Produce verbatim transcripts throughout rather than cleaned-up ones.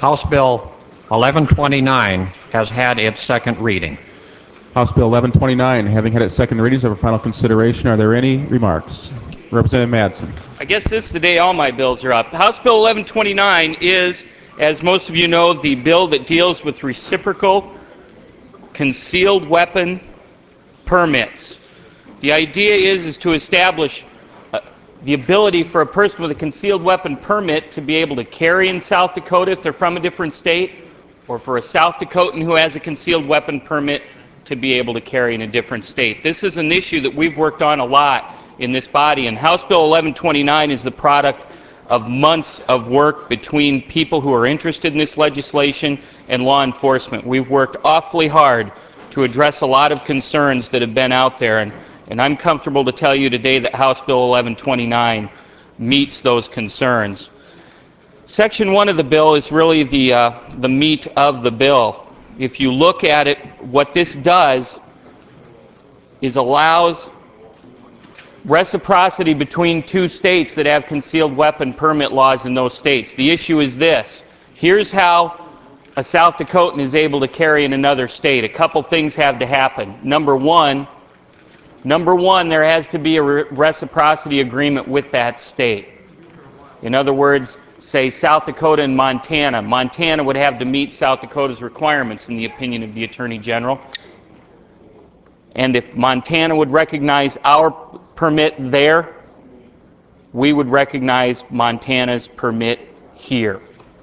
House Bill eleven twenty-nine has had its second reading. House Bill eleven twenty-nine, having had its second readings over final consideration, are there any remarks? Representative Madsen. I guess this is the day all my bills are up. House Bill eleven twenty-nine is, as most of you know, the bill that deals with reciprocal concealed weapon permits. The idea is, is to establish uh, the ability for a person with a concealed weapon permit to be able to carry in South Dakota if they're from a different state, or for a South Dakotan who has a concealed weapon permit to be able to carry in a different state. This is an issue that we've worked on a lot in this body, and House Bill eleven twenty-nine is the product of months of work between people who are interested in this legislation and law enforcement. We've worked awfully hard to address a lot of concerns that have been out there, and, and I'm comfortable to tell you today that House Bill eleven twenty-nine meets those concerns. Section one of the bill is really the, uh, the meat of the bill. If you look at it, what this does is allows reciprocity between two states that have concealed weapon permit laws in those states. The issue is this. Here's how a South Dakotan is able to carry in another state. A couple things have to happen. Number one, number one, there has to be a re- reciprocity agreement with that state. In other words, say South Dakota and Montana. Montana would have to meet South Dakota's requirements in the opinion of the Attorney General. And if Montana would recognize our permit there, we would recognize Montana's permit here.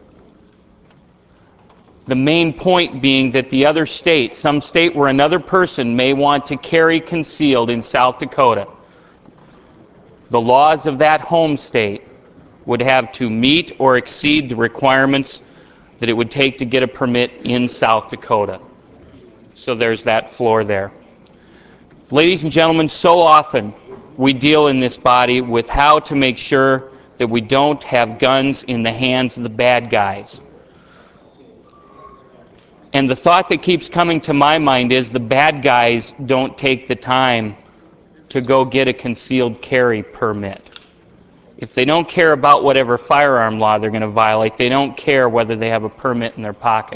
The main point being that the other state, some state where another person may want to carry concealed in South Dakota, the laws of that home state would have to meet or exceed the requirements that it would take to get a permit in South Dakota. So there's that floor there. Ladies and gentlemen, so often we deal in this body with how to make sure that we don't have guns in the hands of the bad guys. And the thought that keeps coming to my mind is the bad guys don't take the time to go get a concealed carry permit. If they don't care about whatever firearm law they're going to violate, they don't care whether they have a permit in their pocket.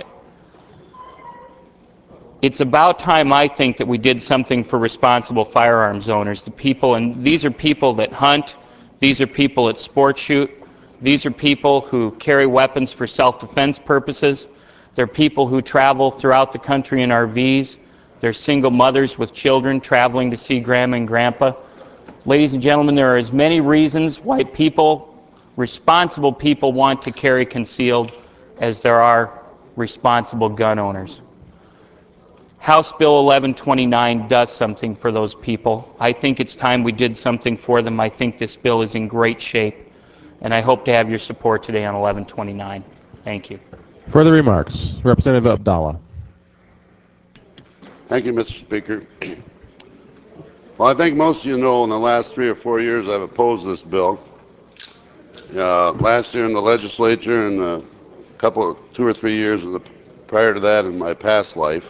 It's about time, I think, that we did something for responsible firearms owners. The people, and these are people that hunt, these are people that sport shoot, these are people who carry weapons for self-defense purposes. They're people who travel throughout the country in R Vs. They're single mothers with children traveling to see grandma and grandpa. Ladies and gentlemen, there are as many reasons why people, responsible people, want to carry concealed as there are responsible gun owners. House Bill eleven twenty-nine does something for those people. I think it's time we did something for them. I think this bill is in great shape, and I hope to have your support today on eleven twenty-nine. Thank you. Further remarks? Representative Abdallah. Thank you, Mister Speaker. Well, I think most of you know in the last three or four years I've opposed this bill. Uh, last year in the legislature and a couple, of, two or three years of the, prior to that in my past life.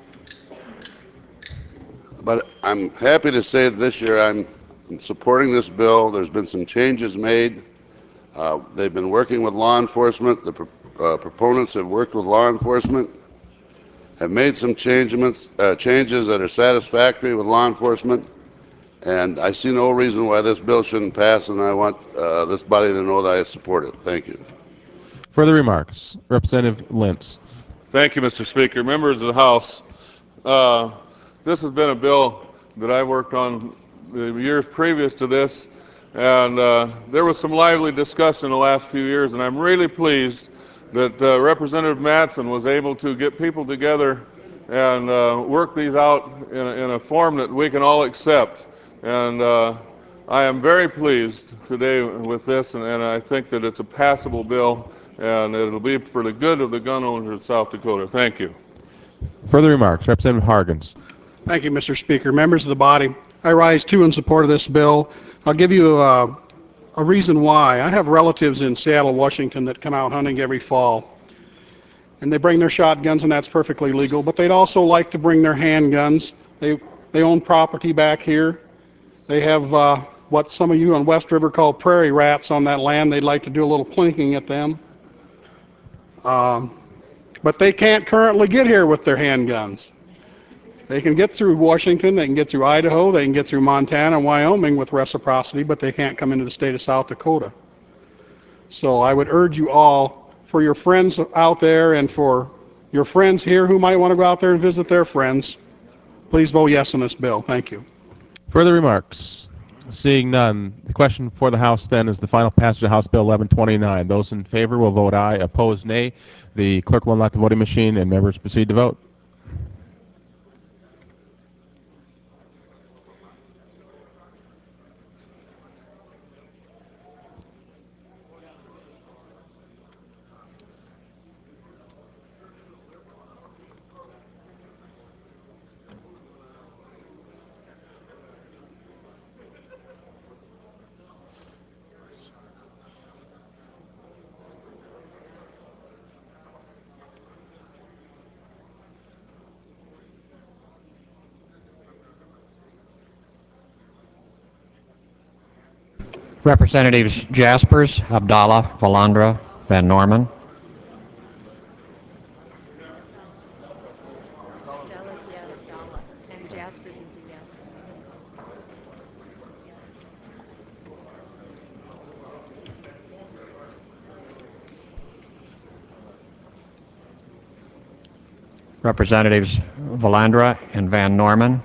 But I'm happy to say that this year I'm, I'm supporting this bill. There's been some changes made. Uh, they've been working with law enforcement. The pro uh, proponents have worked with law enforcement, have made some changements, uh, changes that are satisfactory with law enforcement. And I see no reason why this bill shouldn't pass, and I want uh, this body to know that I support it. Thank you. Further remarks? Representative Lentz. Thank you, Mister Speaker. Members of the House, uh, this has been a bill that I worked on the years previous to this, and uh, there was some lively discussion in the last few years, and I'm really pleased that uh, Representative Madsen was able to get people together and uh, work these out in a, in a form that we can all accept. And uh, I am very pleased today with this, and, and I think that it's a passable bill, and it'll be for the good of the gun owners in South Dakota. Thank you. Further remarks? Representative Hargens. Thank you, Mister Speaker. Members of the body, I rise too in support of this bill. I'll give you uh, a reason why. I have relatives in Seattle, Washington that come out hunting every fall. And they bring their shotguns, and that's perfectly legal, but they'd also like to bring their handguns. They, they own property back here. They have uh, what some of you on West River call prairie rats on that land. They'd like to do a little plinking at them. Um, but they can't currently get here with their handguns. They can get through Washington, they can get through Idaho, they can get through Montana and Wyoming with reciprocity, but they can't come into the state of South Dakota. So I would urge you all, for your friends out there and for your friends here who might want to go out there and visit their friends, please vote yes on this bill. Thank you. Further remarks? Seeing none, the question for the House then is the final passage of House Bill eleven twenty-nine. Those in favor will vote aye. Opposed, nay. The clerk will unlock the voting machine and members proceed to vote. Representatives Jaspers, Abdallah, Valandra, Van Norman. Abdallah's yes. Abdallah. And Jaspers is a yes. Representatives Valandra and Van Norman.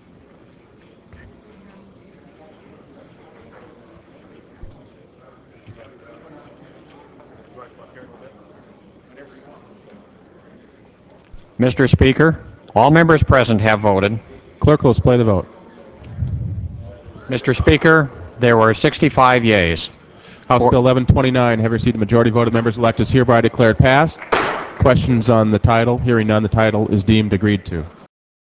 Mister Speaker, all members present have voted. Clerk will display the vote. Mister Speaker, there were sixty-five yeas. House For- Bill eleven twenty-nine, having received a majority vote of members elect, is hereby declared passed. Questions on the title? Hearing none, the title is deemed agreed to.